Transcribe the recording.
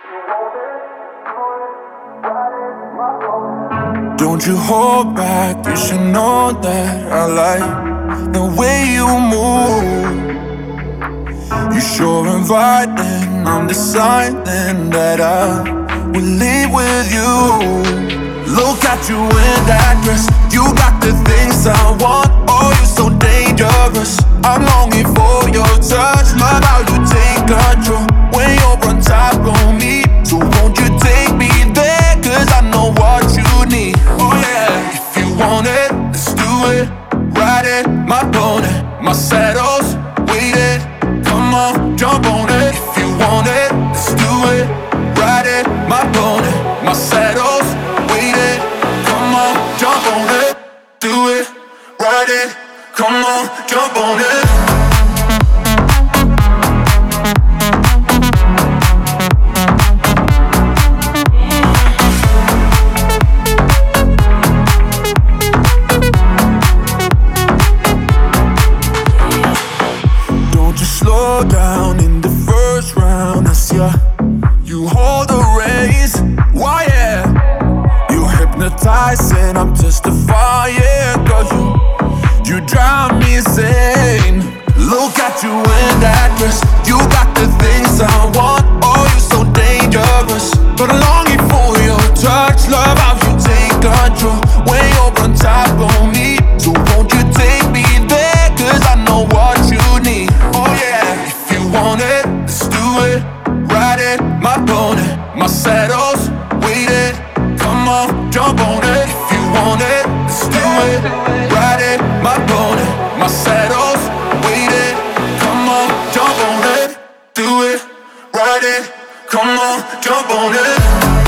Don't you hold back, you should know that I like the way you move. You're sure inviting, I'm deciding that I will leave with you. Look at you in that dress, you got the things I want. Oh, you're so dangerous, I'm longing for your touch. Love how you take control when you're on top of me. So won't you take me there, cause I know what you need. Oh yeah, if you want it, let's do it. Ride it, my pony, my saddle's waiting. Come on, jump on it. If you want it, let's do it. Ride it, my pony, my saddle's waiting. Come on, jump on it. Do it, ride it. Come on, jump on it. Slow down in the first round as you hold the reins. Why yeah, you hypnotizing, I'm testifying. Cause you drive me insane. Look at you in that dress, you got the things I want. Oh, you're so dangerous, but I'm longing for your touch. Love how you take control when you're on top of me. So won't you take me there, cause I know what you need. Oh yeah, if you want it, let's do it. Ride it, my pony, my saddle's waiting. Come on, jump on it. If you want it, let's do it. Ride it, my pony, my saddle's waiting. Come on, jump on it. Do it, ride it. Come on, jump on it.